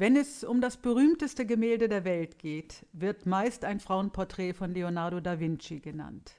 Wenn es um das berühmteste Gemälde der Welt geht, wird meist ein Frauenporträt von Leonardo da Vinci genannt.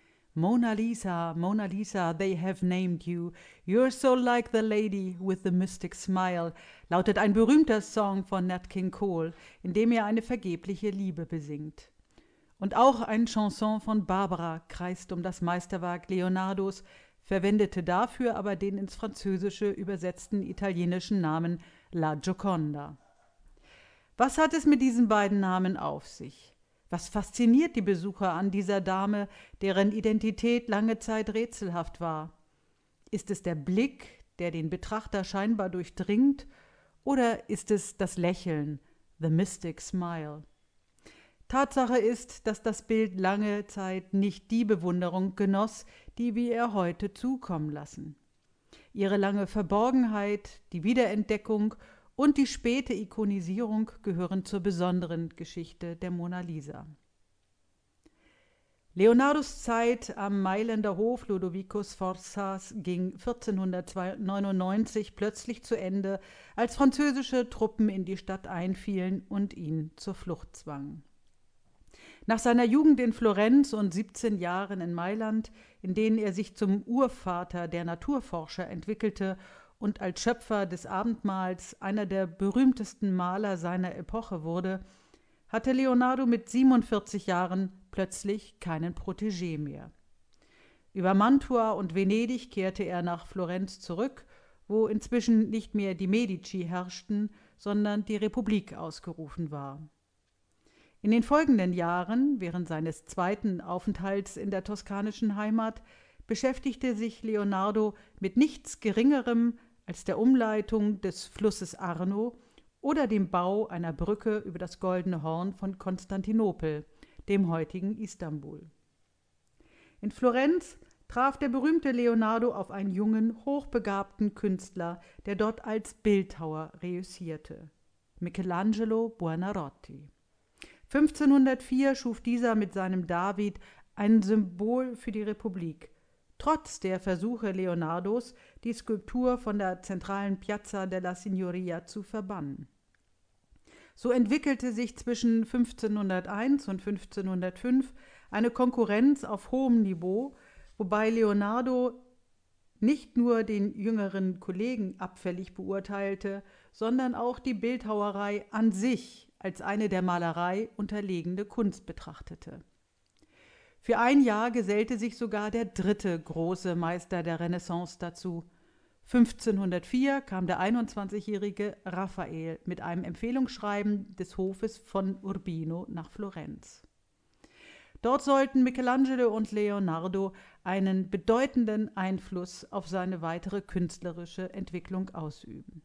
Mona Lisa, they have named you. You're so like the lady with the mystic smile, lautet ein berühmter Song von Nat King Cole, in dem er eine vergebliche Liebe besingt. Und auch ein Chanson von Barbara kreist um das Meisterwerk Leonardos, verwendete dafür aber den ins Französische übersetzten italienischen Namen La Gioconda. Was hat es mit diesen beiden Namen auf sich? Was fasziniert die Besucher an dieser Dame, deren Identität lange Zeit rätselhaft war? Ist es der Blick, der den Betrachter scheinbar durchdringt, oder ist es das Lächeln, the mystic smile? Tatsache ist, dass das Bild lange Zeit nicht die Bewunderung genoss, die wir ihr heute zukommen lassen. Ihre lange Verborgenheit, die Wiederentdeckung und die späte Ikonisierung gehören zur besonderen Geschichte der Mona Lisa. Leonardos Zeit am Mailänder Hof Lodovico Sforzas ging 1499 plötzlich zu Ende, als französische Truppen in die Stadt einfielen und ihn zur Flucht zwangen. Nach seiner Jugend in Florenz und 17 Jahren in Mailand, in denen er sich zum Urvater der Naturforscher entwickelte und als Schöpfer des Abendmahls einer der berühmtesten Maler seiner Epoche wurde, hatte Leonardo mit 47 Jahren plötzlich keinen Protégé mehr. Über Mantua und Venedig kehrte er nach Florenz zurück, wo inzwischen nicht mehr die Medici herrschten, sondern die Republik ausgerufen war. In den folgenden Jahren, während seines zweiten Aufenthalts in der toskanischen Heimat, beschäftigte sich Leonardo mit nichts Geringerem als der Umleitung des Flusses Arno oder dem Bau einer Brücke über das Goldene Horn von Konstantinopel, dem heutigen Istanbul. In Florenz traf der berühmte Leonardo auf einen jungen, hochbegabten Künstler, der dort als Bildhauer reüssierte: Michelangelo Buonarroti. 1504 schuf dieser mit seinem David ein Symbol für die Republik, trotz der Versuche Leonardos, die Skulptur von der zentralen Piazza della Signoria zu verbannen. So entwickelte sich zwischen 1501 und 1505 eine Konkurrenz auf hohem Niveau, wobei Leonardo nicht nur den jüngeren Kollegen abfällig beurteilte, sondern auch die Bildhauerei an sich als eine der Malerei unterlegene Kunst betrachtete. Für ein Jahr gesellte sich sogar der dritte große Meister der Renaissance dazu. 1504 kam der 21-jährige Raphael mit einem Empfehlungsschreiben des Hofes von Urbino nach Florenz. Dort sollten Michelangelo und Leonardo einen bedeutenden Einfluss auf seine weitere künstlerische Entwicklung ausüben.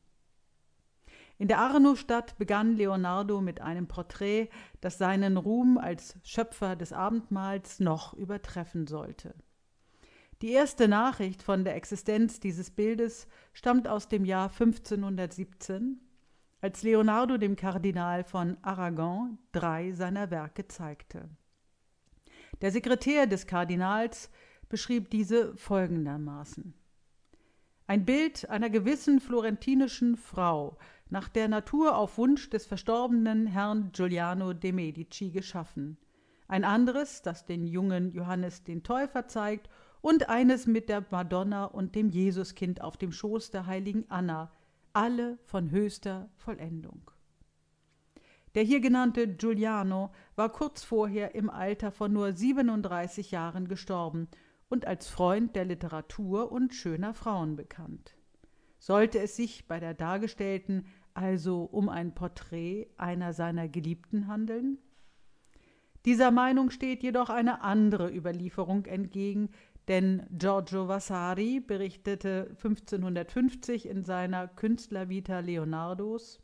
In der Arno-Stadt begann Leonardo mit einem Porträt, das seinen Ruhm als Schöpfer des Abendmahls noch übertreffen sollte. Die erste Nachricht von der Existenz dieses Bildes stammt aus dem Jahr 1517, als Leonardo dem Kardinal von Aragon 3 seiner Werke zeigte. Der Sekretär des Kardinals beschrieb diese folgendermaßen: Ein Bild einer gewissen florentinischen Frau, nach der Natur auf Wunsch des verstorbenen Herrn Giuliano de' Medici geschaffen, ein anderes, das den jungen Johannes den Täufer zeigt, und eines mit der Madonna und dem Jesuskind auf dem Schoß der heiligen Anna, alle von höchster Vollendung. Der hier genannte Giuliano war kurz vorher im Alter von nur 37 Jahren gestorben und als Freund der Literatur und schöner Frauen bekannt. Sollte es sich bei der Dargestellten also um ein Porträt einer seiner Geliebten handeln? Dieser Meinung steht jedoch eine andere Überlieferung entgegen, denn Giorgio Vasari berichtete 1550 in seiner Künstlervita Leonardos: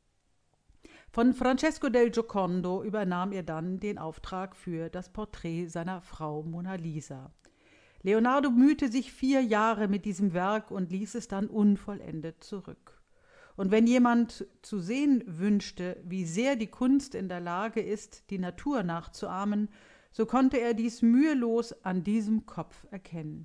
Von Francesco del Giocondo übernahm er dann den Auftrag für das Porträt seiner Frau Mona Lisa. Leonardo mühte sich 4 Jahre mit diesem Werk und ließ es dann unvollendet zurück. Und wenn jemand zu sehen wünschte, wie sehr die Kunst in der Lage ist, die Natur nachzuahmen, so konnte er dies mühelos an diesem Kopf erkennen.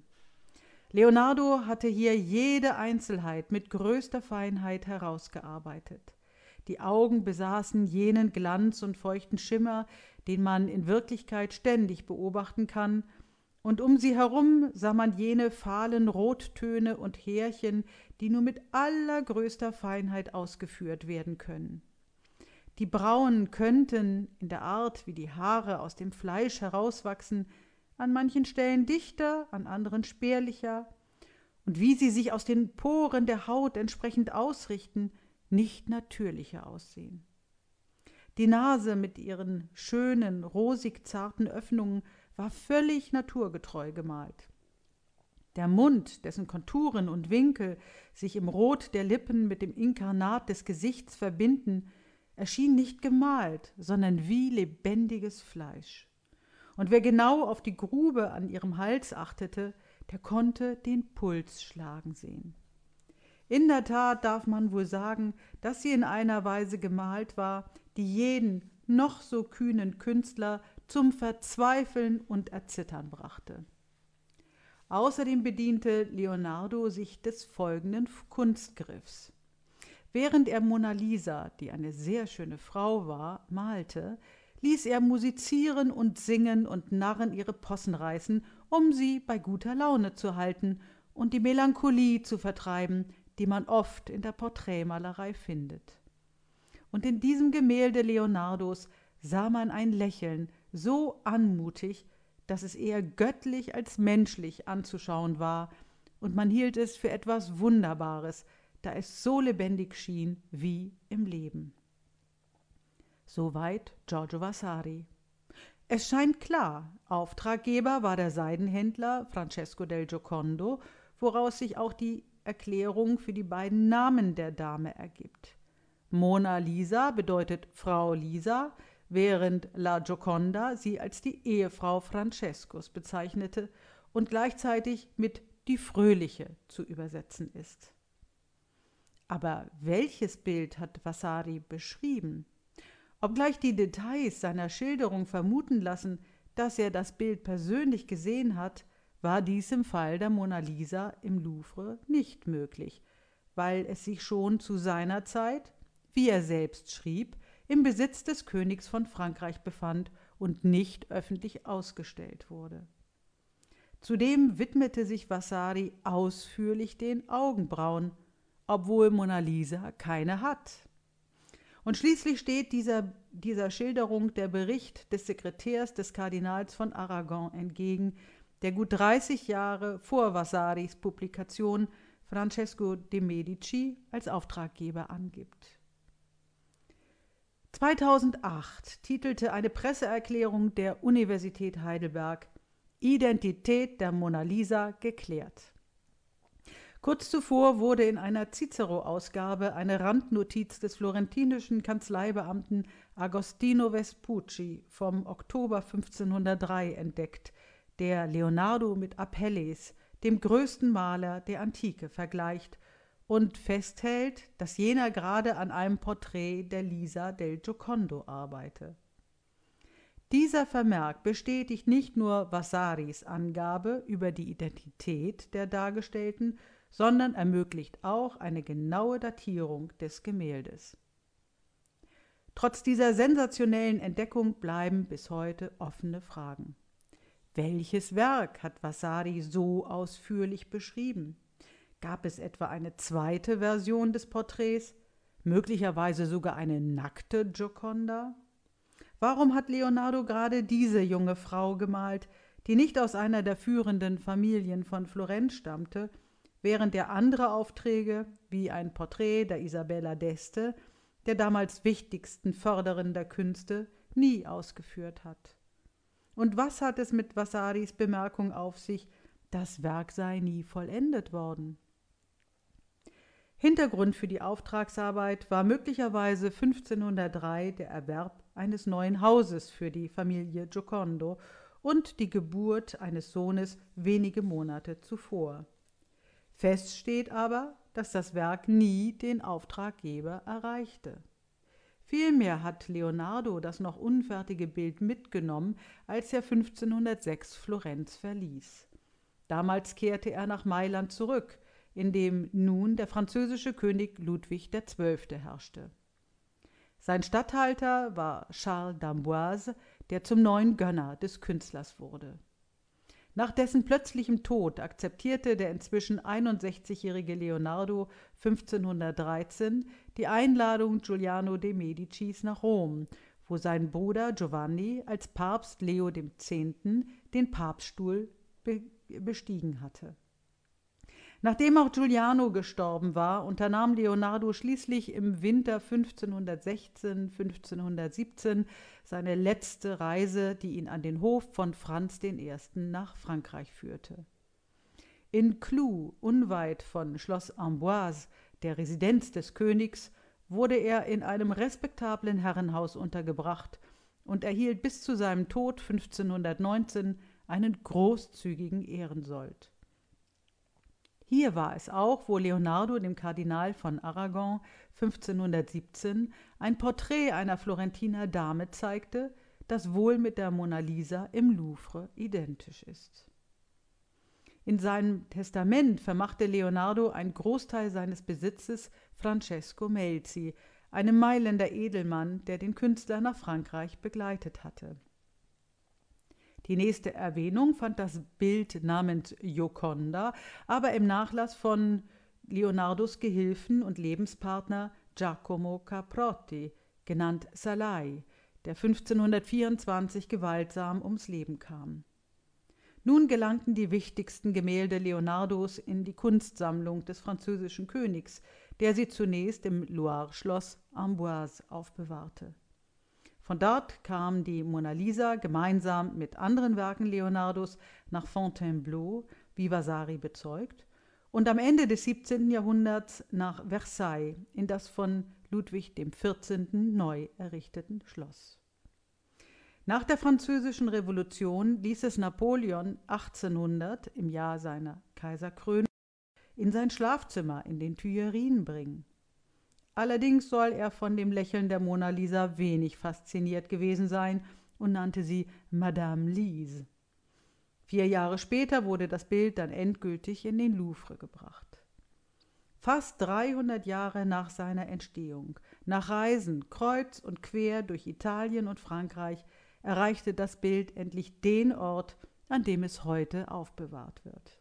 Leonardo hatte hier jede Einzelheit mit größter Feinheit herausgearbeitet. Die Augen besaßen jenen Glanz und feuchten Schimmer, den man in Wirklichkeit ständig beobachten kann, und um sie herum sah man jene fahlen Rottöne und Härchen, die nur mit allergrößter Feinheit ausgeführt werden können. Die Brauen könnten, in der Art, wie die Haare aus dem Fleisch herauswachsen, an manchen Stellen dichter, an anderen spärlicher, und wie sie sich aus den Poren der Haut entsprechend ausrichten, nicht natürlicher aussehen. Die Nase mit ihren schönen, rosig zarten Öffnungen war völlig naturgetreu gemalt. Der Mund, dessen Konturen und Winkel sich im Rot der Lippen mit dem Inkarnat des Gesichts verbinden, erschien nicht gemalt, sondern wie lebendiges Fleisch. Und wer genau auf die Grube an ihrem Hals achtete, der konnte den Puls schlagen sehen. In der Tat darf man wohl sagen, dass sie in einer Weise gemalt war, die jeden noch so kühnen Künstler zum Verzweifeln und Erzittern brachte. Außerdem bediente Leonardo sich des folgenden Kunstgriffs. Während er Mona Lisa, die eine sehr schöne Frau war, malte, ließ er musizieren und singen und Narren ihre Possen reißen, um sie bei guter Laune zu halten und die Melancholie zu vertreiben, die man oft in der Porträtmalerei findet. Und in diesem Gemälde Leonardos sah man ein Lächeln so anmutig, dass es eher göttlich als menschlich anzuschauen war, und man hielt es für etwas Wunderbares, da es so lebendig schien wie im Leben. Soweit Giorgio Vasari. Es scheint klar, Auftraggeber war der Seidenhändler Francesco del Giocondo, woraus sich auch die Erklärung für die beiden Namen der Dame ergibt. Mona Lisa bedeutet Frau Lisa, während La Gioconda sie als die Ehefrau Francescos bezeichnete und gleichzeitig mit die Fröhliche zu übersetzen ist. Aber welches Bild hat Vasari beschrieben? Obgleich die Details seiner Schilderung vermuten lassen, dass er das Bild persönlich gesehen hat, war dies im Fall der Mona Lisa im Louvre nicht möglich, weil es sich schon zu seiner Zeit, wie er selbst schrieb, im Besitz des Königs von Frankreich befand und nicht öffentlich ausgestellt wurde. Zudem widmete sich Vasari ausführlich den Augenbrauen, obwohl Mona Lisa keine hat. Und schließlich steht dieser Schilderung der Bericht des Sekretärs des Kardinals von Aragon entgegen, der gut 30 Jahre vor Vasaris Publikation Francesco de' Medici als Auftraggeber angibt. 2008 titelte eine Presseerklärung der Universität Heidelberg »Identität der Mona Lisa geklärt«. Kurz zuvor wurde in einer Cicero-Ausgabe eine Randnotiz des florentinischen Kanzleibeamten Agostino Vespucci vom Oktober 1503 entdeckt, der Leonardo mit Apelles, dem größten Maler der Antike, vergleicht und festhält, dass jener gerade an einem Porträt der Lisa del Giocondo arbeite. Dieser Vermerk bestätigt nicht nur Vasaris Angabe über die Identität der Dargestellten, sondern ermöglicht auch eine genaue Datierung des Gemäldes. Trotz dieser sensationellen Entdeckung bleiben bis heute offene Fragen. Welches Werk hat Vasari so ausführlich beschrieben? Gab es etwa eine zweite Version des Porträts, möglicherweise sogar eine nackte Gioconda? Warum hat Leonardo gerade diese junge Frau gemalt, die nicht aus einer der führenden Familien von Florenz stammte, während er andere Aufträge, wie ein Porträt der Isabella d'Este, der damals wichtigsten Förderin der Künste, nie ausgeführt hat? Und was hat es mit Vasaris Bemerkung auf sich, das Werk sei nie vollendet worden? Hintergrund für die Auftragsarbeit war möglicherweise 1503 der Erwerb eines neuen Hauses für die Familie Giocondo und die Geburt eines Sohnes wenige Monate zuvor. Fest steht aber, dass das Werk nie den Auftraggeber erreichte. Vielmehr hat Leonardo das noch unfertige Bild mitgenommen, als er 1506 Florenz verließ. Damals kehrte er nach Mailand zurück, in dem nun der französische König Ludwig XII. Herrschte. Sein Statthalter war Charles d'Amboise, der zum neuen Gönner des Künstlers wurde. Nach dessen plötzlichem Tod akzeptierte der inzwischen 61-jährige Leonardo 1513 die Einladung Giuliano de Medicis nach Rom, wo sein Bruder Giovanni als Papst Leo X. den Papststuhl bestiegen hatte. Nachdem auch Giuliano gestorben war, unternahm Leonardo schließlich im Winter 1516/1517 seine letzte Reise, die ihn an den Hof von Franz I. nach Frankreich führte. In Cloux, unweit von Schloss Amboise, der Residenz des Königs, wurde er in einem respektablen Herrenhaus untergebracht und erhielt bis zu seinem Tod 1519 einen großzügigen Ehrensold. Hier war es auch, wo Leonardo dem Kardinal von Aragon 1517 ein Porträt einer Florentiner Dame zeigte, das wohl mit der Mona Lisa im Louvre identisch ist. In seinem Testament vermachte Leonardo einen Großteil seines Besitzes Francesco Melzi, einem Mailänder Edelmann, der den Künstler nach Frankreich begleitet hatte. Die nächste Erwähnung fand das Bild namens Gioconda aber im Nachlass von Leonardos Gehilfen und Lebenspartner Giacomo Caprotti, genannt Salai, der 1524 gewaltsam ums Leben kam. Nun gelangten die wichtigsten Gemälde Leonardos in die Kunstsammlung des französischen Königs, der sie zunächst im Loire-Schloss Amboise aufbewahrte. Von dort kam die Mona Lisa gemeinsam mit anderen Werken Leonardos nach Fontainebleau, wie Vasari bezeugt, und am Ende des 17. Jahrhunderts nach Versailles, in das von Ludwig XIV. Neu errichteten Schloss. Nach der Französischen Revolution ließ es Napoleon 1800, im Jahr seiner Kaiserkrönung, in sein Schlafzimmer in den Tuilerien bringen. Allerdings soll er von dem Lächeln der Mona Lisa wenig fasziniert gewesen sein und nannte sie Madame Lise. 4 Jahre später wurde das Bild dann endgültig in den Louvre gebracht. Fast 300 Jahre nach seiner Entstehung, nach Reisen kreuz und quer durch Italien und Frankreich, erreichte das Bild endlich den Ort, an dem es heute aufbewahrt wird.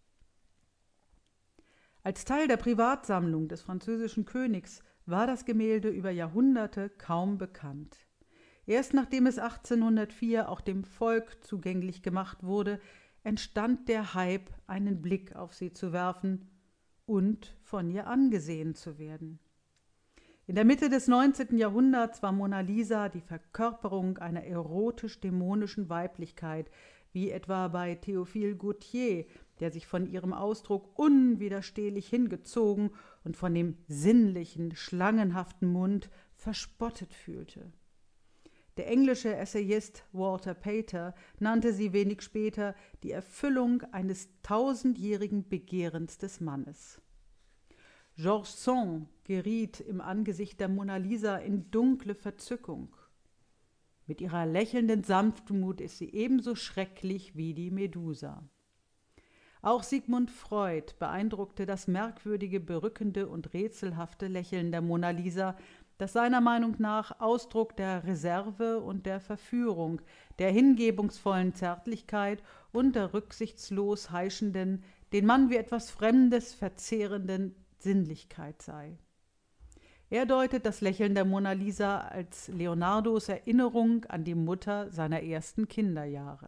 Als Teil der Privatsammlung des französischen Königs war das Gemälde über Jahrhunderte kaum bekannt. Erst nachdem es 1804 auch dem Volk zugänglich gemacht wurde, entstand der Hype, einen Blick auf sie zu werfen und von ihr angesehen zu werden. In der Mitte des 19. Jahrhunderts war Mona Lisa die Verkörperung einer erotisch-dämonischen Weiblichkeit, wie etwa bei Théophile Gautier, der sich von ihrem Ausdruck unwiderstehlich hingezogen und von dem sinnlichen, schlangenhaften Mund verspottet fühlte. Der englische Essayist Walter Pater nannte sie wenig später die Erfüllung eines 1000-jährigen Begehrens des Mannes. Georges Sand geriet im Angesicht der Mona Lisa in dunkle Verzückung. Mit ihrer lächelnden Sanftmut ist sie ebenso schrecklich wie die Medusa. Auch Sigmund Freud beeindruckte das merkwürdige, berückende und rätselhafte Lächeln der Mona Lisa, das seiner Meinung nach Ausdruck der Reserve und der Verführung, der hingebungsvollen Zärtlichkeit und der rücksichtslos heischenden, den Mann wie etwas Fremdes verzehrenden Sinnlichkeit sei. Er deutet das Lächeln der Mona Lisa als Leonardos Erinnerung an die Mutter seiner ersten Kinderjahre.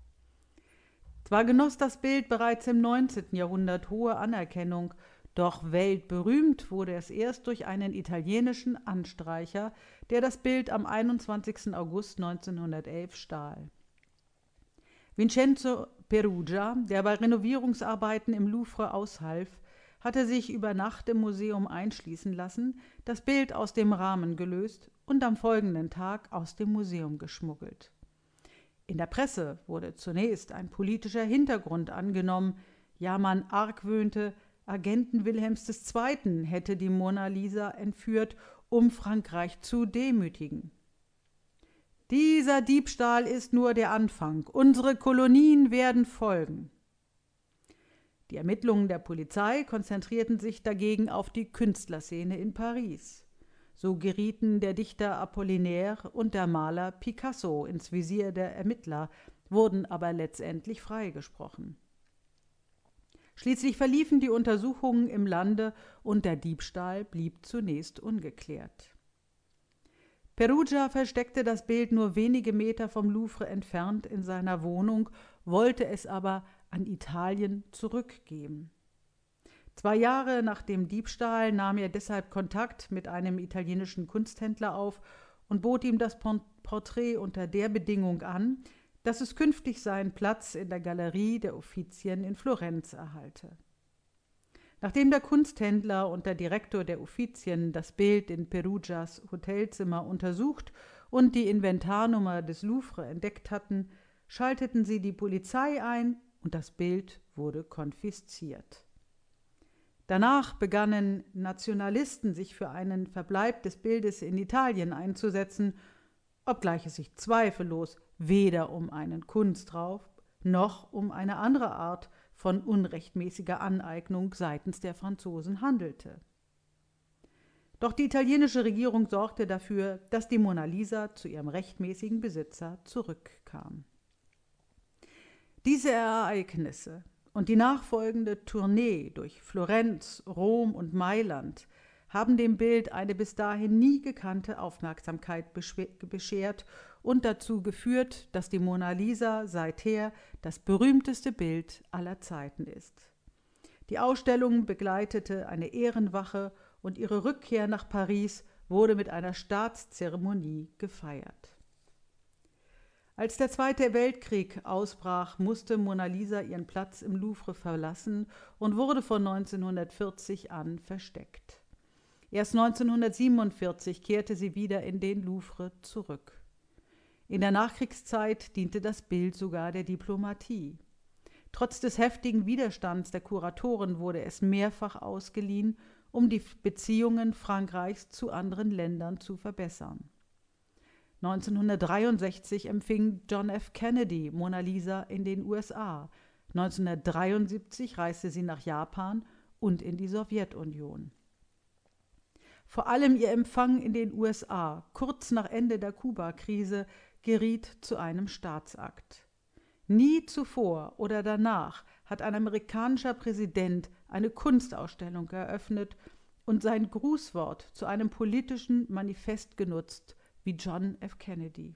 Zwar genoss das Bild bereits im 19. Jahrhundert hohe Anerkennung, doch weltberühmt wurde es erst durch einen italienischen Anstreicher, der das Bild am 21. August 1911 stahl. Vincenzo Perugia, der bei Renovierungsarbeiten im Louvre aushalf, hatte sich über Nacht im Museum einschließen lassen, das Bild aus dem Rahmen gelöst und am folgenden Tag aus dem Museum geschmuggelt. In der Presse wurde zunächst ein politischer Hintergrund angenommen, ja man argwöhnte, Agenten Wilhelms II. Hätte die Mona Lisa entführt, um Frankreich zu demütigen. Dieser Diebstahl ist nur der Anfang, unsere Kolonien werden folgen. Die Ermittlungen der Polizei konzentrierten sich dagegen auf die Künstlerszene in Paris. So gerieten der Dichter Apollinaire und der Maler Picasso ins Visier der Ermittler, wurden aber letztendlich freigesprochen. Schließlich verliefen die Untersuchungen im Lande und der Diebstahl blieb zunächst ungeklärt. Perugia versteckte das Bild nur wenige Meter vom Louvre entfernt in seiner Wohnung, wollte es aber an Italien zurückgeben. 2 Jahre nach dem Diebstahl nahm er deshalb Kontakt mit einem italienischen Kunsthändler auf und bot ihm das Porträt unter der Bedingung an, dass es künftig seinen Platz in der Galerie der Uffizien in Florenz erhalte. Nachdem der Kunsthändler und der Direktor der Uffizien das Bild in Perugias Hotelzimmer untersucht und die Inventarnummer des Louvre entdeckt hatten, schalteten sie die Polizei ein und das Bild wurde konfisziert. Danach begannen Nationalisten, sich für einen Verbleib des Bildes in Italien einzusetzen, obgleich es sich zweifellos weder um einen Kunstraub noch um eine andere Art von unrechtmäßiger Aneignung seitens der Franzosen handelte. Doch die italienische Regierung sorgte dafür, dass die Mona Lisa zu ihrem rechtmäßigen Besitzer zurückkam. Diese Ereignisse und die nachfolgende Tournee durch Florenz, Rom und Mailand haben dem Bild eine bis dahin nie gekannte Aufmerksamkeit beschert und dazu geführt, dass die Mona Lisa seither das berühmteste Bild aller Zeiten ist. Die Ausstellung begleitete eine Ehrenwache und ihre Rückkehr nach Paris wurde mit einer Staatszeremonie gefeiert. Als der Zweite Weltkrieg ausbrach, musste Mona Lisa ihren Platz im Louvre verlassen und wurde von 1940 an versteckt. Erst 1947 kehrte sie wieder in den Louvre zurück. In der Nachkriegszeit diente das Bild sogar der Diplomatie. Trotz des heftigen Widerstands der Kuratoren wurde es mehrfach ausgeliehen, um die Beziehungen Frankreichs zu anderen Ländern zu verbessern. 1963 empfing John F. Kennedy Mona Lisa in den USA. 1973 reiste sie nach Japan und in die Sowjetunion. Vor allem ihr Empfang in den USA, kurz nach Ende der Kuba-Krise, geriet zu einem Staatsakt. Nie zuvor oder danach hat ein amerikanischer Präsident eine Kunstausstellung eröffnet und sein Grußwort zu einem politischen Manifest genutzt, wie John F. Kennedy.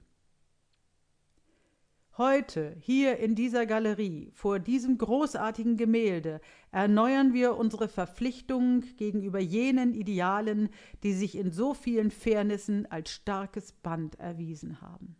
Heute, hier in dieser Galerie, vor diesem großartigen Gemälde, erneuern wir unsere Verpflichtung gegenüber jenen Idealen, die sich in so vielen Fairnessen als starkes Band erwiesen haben.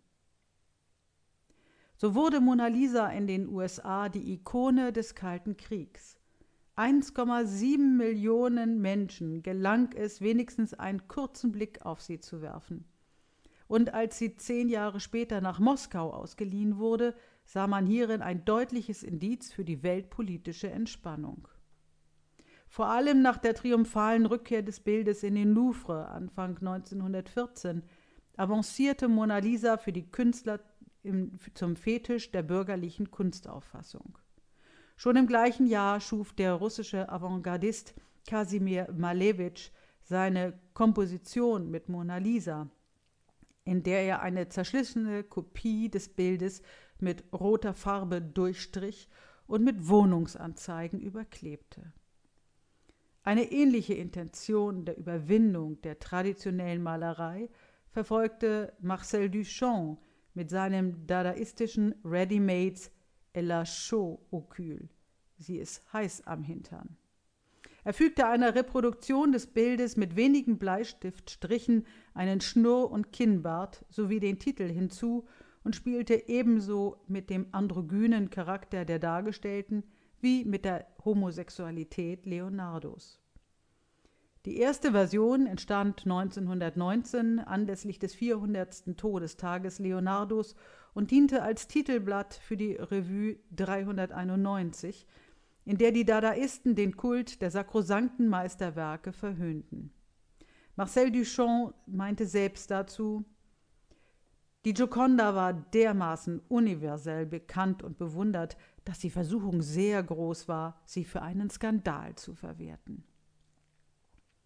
So wurde Mona Lisa in den USA die Ikone des Kalten Kriegs. 1,7 Millionen Menschen gelang es, wenigstens einen kurzen Blick auf sie zu werfen. Und als sie 10 Jahre später nach Moskau ausgeliehen wurde, sah man hierin ein deutliches Indiz für die weltpolitische Entspannung. Vor allem nach der triumphalen Rückkehr des Bildes in den Louvre Anfang 1914 avancierte Mona Lisa für die Künstler zum Fetisch der bürgerlichen Kunstauffassung. Schon im gleichen Jahr schuf der russische Avantgardist Kasimir Malewitsch seine Komposition mit Mona Lisa, in der er eine zerschlissene Kopie des Bildes mit roter Farbe durchstrich und mit Wohnungsanzeigen überklebte. Eine ähnliche Intention der Überwindung der traditionellen Malerei verfolgte Marcel Duchamp mit seinem dadaistischen Ready-Mades Elle a chaud au cul. Sie ist heiß am Hintern. Er fügte einer Reproduktion des Bildes mit wenigen Bleistiftstrichen einen Schnurr- und Kinnbart sowie den Titel hinzu und spielte ebenso mit dem androgynen Charakter der Dargestellten wie mit der Homosexualität Leonardos. Die erste Version entstand 1919 anlässlich des 400. Todestages Leonardos und diente als Titelblatt für die Revue 391, in der die Dadaisten den Kult der sakrosankten Meisterwerke verhöhnten. Marcel Duchamp meinte selbst dazu: Die Gioconda war dermaßen universell bekannt und bewundert, dass die Versuchung sehr groß war, sie für einen Skandal zu verwerten.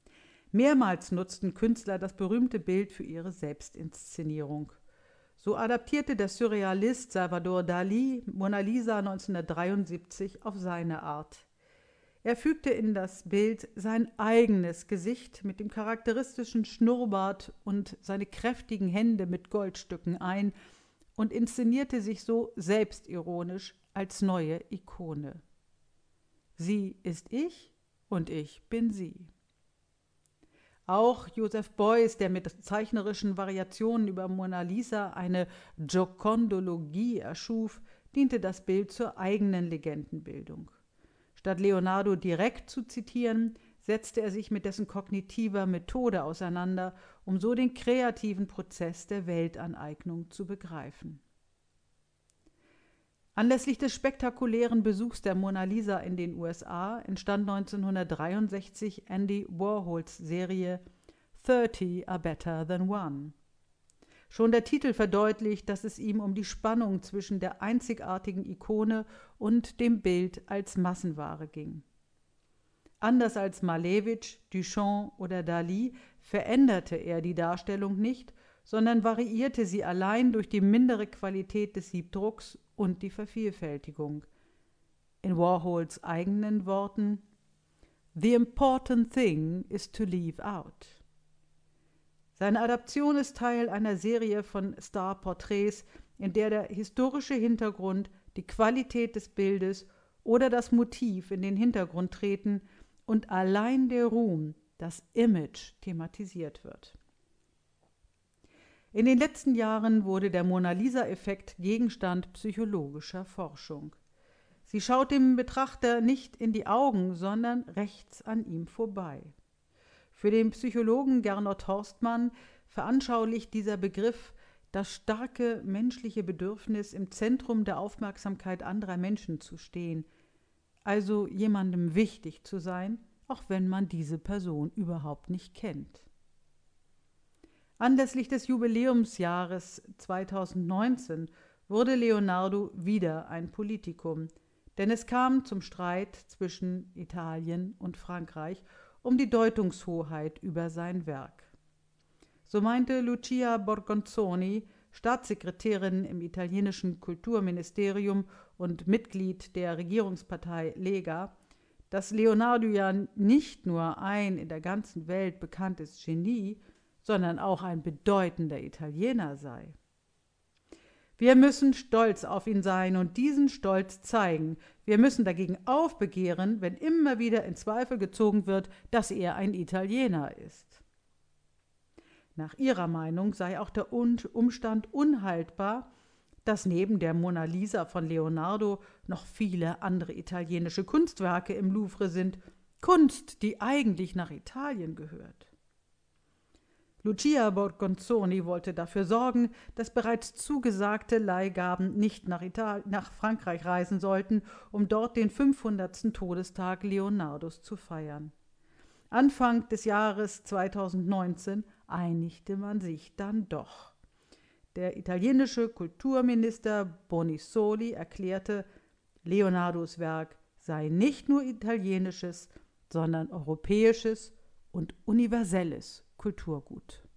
Mehrmals nutzten Künstler das berühmte Bild für ihre Selbstinszenierung. So adaptierte der Surrealist Salvador Dalí Mona Lisa 1973 auf seine Art. Er fügte in das Bild sein eigenes Gesicht mit dem charakteristischen Schnurrbart und seine kräftigen Hände mit Goldstücken ein und inszenierte sich so selbstironisch als neue Ikone. Sie ist ich und ich bin sie. Auch Joseph Beuys, der mit zeichnerischen Variationen über Mona Lisa eine Giocondologie erschuf, diente das Bild zur eigenen Legendenbildung. Statt Leonardo direkt zu zitieren, setzte er sich mit dessen kognitiver Methode auseinander, um so den kreativen Prozess der Weltaneignung zu begreifen. Anlässlich des spektakulären Besuchs der Mona Lisa in den USA entstand 1963 Andy Warhols Serie 30 are better than one. Schon der Titel verdeutlicht, dass es ihm um die Spannung zwischen der einzigartigen Ikone und dem Bild als Massenware ging. Anders als Malevich, Duchamp oder Dalí veränderte er die Darstellung nicht, sondern variierte sie allein durch die mindere Qualität des Siebdrucks und die Vervielfältigung. In Warhols eigenen Worten: „The important thing is to leave out." Seine Adaption ist Teil einer Serie von Star-Porträts, in der der historische Hintergrund, die Qualität des Bildes oder das Motiv in den Hintergrund treten und allein der Ruhm, das Image, thematisiert wird. In den letzten Jahren wurde der Mona-Lisa-Effekt Gegenstand psychologischer Forschung. Sie schaut dem Betrachter nicht in die Augen, sondern rechts an ihm vorbei. Für den Psychologen Gernot Horstmann veranschaulicht dieser Begriff das starke menschliche Bedürfnis, im Zentrum der Aufmerksamkeit anderer Menschen zu stehen, also jemandem wichtig zu sein, auch wenn man diese Person überhaupt nicht kennt. Anlässlich des Jubiläumsjahres 2019 wurde Leonardo wieder ein Politikum, denn es kam zum Streit zwischen Italien und Frankreich um die Deutungshoheit über sein Werk. So meinte Lucia Borgonzoni, Staatssekretärin im italienischen Kulturministerium und Mitglied der Regierungspartei Lega, dass Leonardo ja nicht nur ein in der ganzen Welt bekanntes Genie, sondern auch ein bedeutender Italiener sei. Wir müssen stolz auf ihn sein und diesen Stolz zeigen. Wir müssen dagegen aufbegehren, wenn immer wieder in Zweifel gezogen wird, dass er ein Italiener ist. Nach ihrer Meinung sei auch der Umstand unhaltbar, dass neben der Mona Lisa von Leonardo noch viele andere italienische Kunstwerke im Louvre sind, Kunst, die eigentlich nach Italien gehört. Lucia Borgonzoni wollte dafür sorgen, dass bereits zugesagte Leihgaben nicht nach Frankreich reisen sollten, um dort den 500. Todestag Leonardos zu feiern. Anfang des Jahres 2019 einigte man sich dann doch. Der italienische Kulturminister Bonisoli erklärte, Leonardos Werk sei nicht nur italienisches, sondern europäisches und universelles Kulturgut.